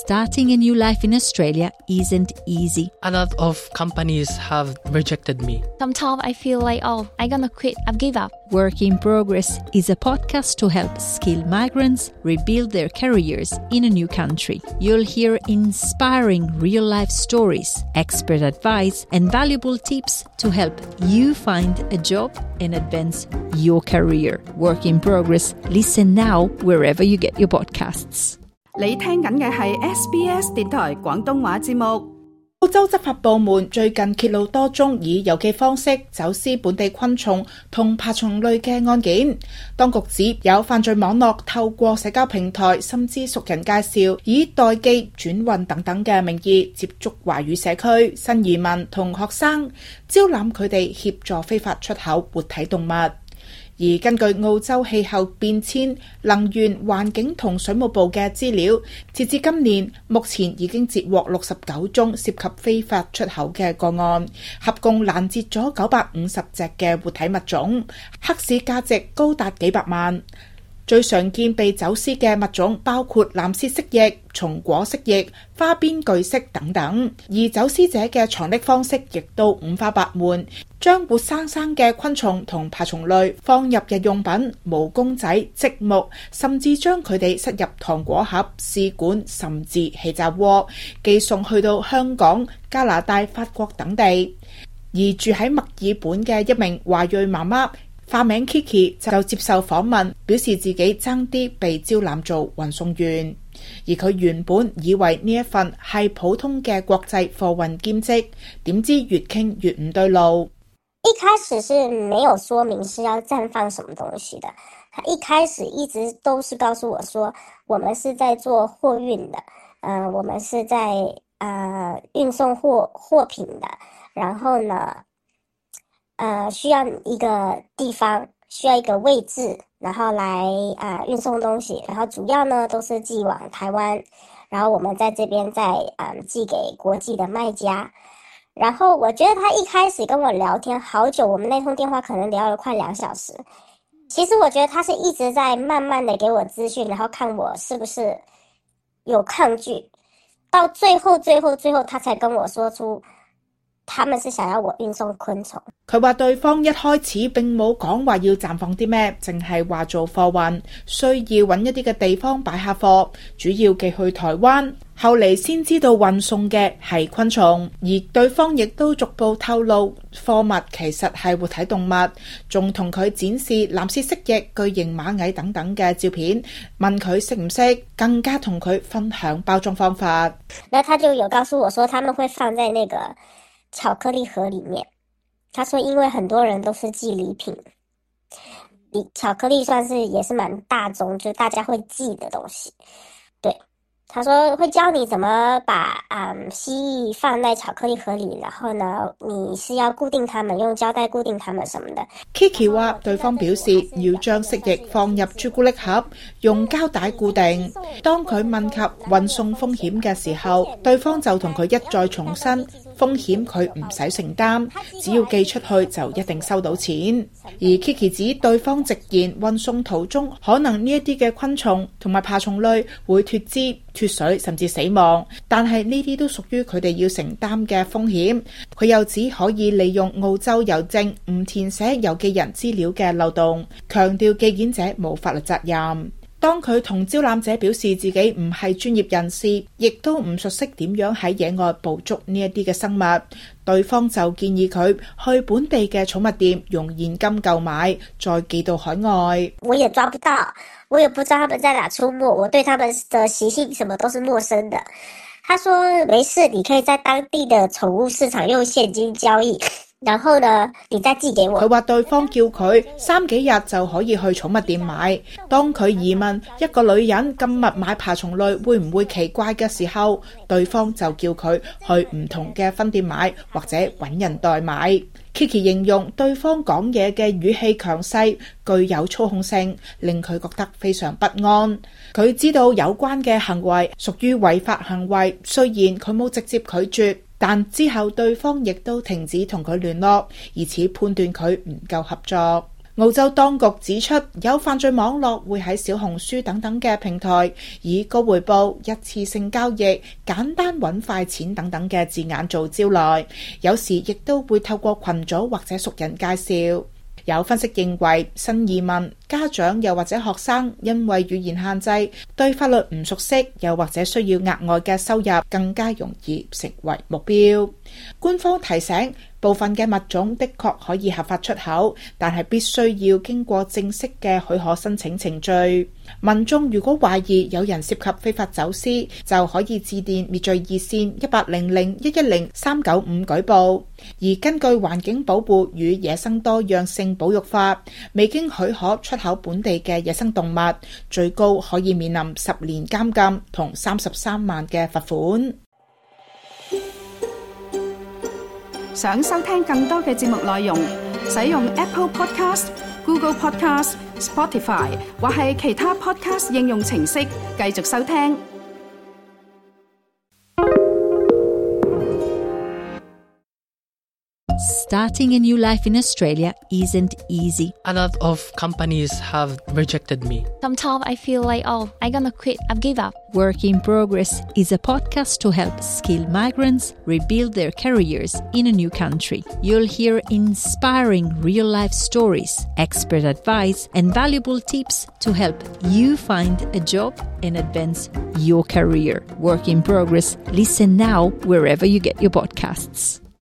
Starting a new life in Australia isn't easy. A lot of companies have rejected me. Sometimes I feel like, I'm gonna quit, I've give up. Work in Progress is a podcast to help skilled migrants rebuild their careers in a new country. You'll hear inspiring real-life stories, expert advice, and valuable tips to help you find a job and advance your career. Work in Progress. Listen now wherever you get your podcasts. 你聽緊嘅係 SBS 電台廣東話節目。澳洲執法部門最近揭露多宗以郵寄方式走私本地昆蟲同爬蟲類嘅案件。當局指有犯罪網絡透過社交平台甚至熟人介紹，以代寄、轉運等等嘅名義接觸華語社區、新移民同學生，招攬佢哋協助非法出口活體動物。而根據澳洲氣候變遷、能源、環境同水務部嘅資料，截至今年，目前已經截獲69宗涉及非法出口嘅個案，合共攔截咗950隻嘅活體物種，黑市價值高達幾百萬。最常見被走私嘅物種包括藍絲蜥蜴、松果蜥蜴、花邊巨蜥等等，而走私者嘅藏匿方式亦都五花八門，將活生生嘅昆蟲同爬蟲類放入日用品、毛公仔、積木，甚至將佢哋塞入糖果盒、試管，甚至氣炸鍋，寄送去到香港、加拿大、法國等地。而住喺墨爾本嘅一名華裔媽媽，化名 Kiki 就接受訪問，表示自己爭啲被招攬做運送員，而佢原本以為呢一份係普通嘅國際貨運兼職，點知越傾越唔對路。 一開始是沒有說明是要暫放什麼東西的，他一開始一直都是告訴我說，我們是在做貨運的，我們是在運送貨品的，然後呢需要一個地方，需要一個位置，然後來運送東西，然後主要呢都是寄往台灣，然後我們在這邊再寄給國際的賣家。然後我覺得他一開始跟我聊天好久，我們那通電話可能聊了快2小時。其實我覺得他是一直在慢慢的給我資訊，然後看我是不是有抗拒，到最後他才跟我說出他們是想要我運送昆蟲。 佢話對方一開始並冇講話要暫放啲咩，淨係話做貨運，需要揾一啲嘅地方擺下貨，主要寄去台灣。後嚟先知道運送嘅係昆蟲，而對方亦都逐步透露貨物其實係活體動物，仲同佢展示藍絲蜥蜴、巨型螞蟻等等嘅照片，問佢識唔識，更加同佢分享包裝方法。 那他就有告訴我說他們會放在那個巧克力盒裡面，他說因為很多人都是寄禮品，巧克力算是也是蠻大眾，就大家會寄的東西。對，他說會教你怎麼把蜥蜴放在巧克力盒裡，然後呢你是要固定它們，用膠帶固定它們什麼的。 Kiki 話對方表示要將蜥蜴放入朱古力盒，用膠帶固定。當佢問及運送風險嘅時候，對方就同佢一再重申風險佢唔使承擔，只要寄出去就一定收到錢。而 Kiki 指對方直言運送途中可能呢一啲嘅昆蟲同埋爬蟲類會脫脂、脫水甚至死亡，但係呢啲都屬於佢哋要承擔嘅風險。佢又只可以利用澳洲郵政唔填寫郵寄人資料嘅漏洞，強調寄件者冇法律責任。當佢同招攬者表示自己唔係專業人士，亦都唔熟悉點樣喺野外捕捉呢一啲嘅生物，對方就建議佢去本地嘅寵物店用現金購買，再寄到海外。 我也抓不到，我也不知道他們在哪出沒，我對他們的習性什麼都是陌生的。他說沒事，你可以在當地的寵物市場用現金交易，然後呢你再寄給我。佢話對方叫佢3幾日就可以去寵物店買。當佢疑問一個女人咁密買爬蟲類會唔會奇怪嘅時候，對方就叫佢去唔同嘅分店買，或者揾人代買。Kiki 形容對方講嘢嘅語氣強勢，具有操控性，令佢覺得非常不安。佢知道有關嘅行為屬於違法行為，雖然佢冇直接拒絕，但之後對方亦都停止同佢聯絡，以此判斷佢唔夠合作。 澳洲當局指出，有犯罪網絡會喺小紅書等等嘅平台以高回報、一次性交易、簡單揾快錢等等嘅字眼做招來，有時亦都會透過群組或者熟人介紹。有分析認為，新移民、家長又或者學生因為語言限制，對法律唔熟悉，又或者需要額外嘅收入，更加容易成為目標。官方提醒，部分嘅物種的確可以合法出口，但係必須要經過正式嘅許可申請程序。民眾如果懷疑有人涉及非法走私，就可以致電滅罪熱線1800-110-395舉報。而根據環境保護與野生多樣性保育法，未經許可出口本地嘅野生動物，最高可以面臨10年監禁同33萬嘅罰款。 想收聽更多嘅節目內容，使用 Apple Podcast、Google Podcast、Spotify 或係其他 Podcast 應用程式繼續收聽。 Starting a new life in Australia isn't easy. A lot of companies have rejected me. Sometimes I feel like, I'm gonna quit. I've given up. Work in Progress is a podcast to help skilled migrants rebuild their careers in a new country. You'll hear inspiring real-life stories, expert advice, and valuable tips to help you find a job and advance your career. Work in Progress. Listen now wherever you get your podcasts.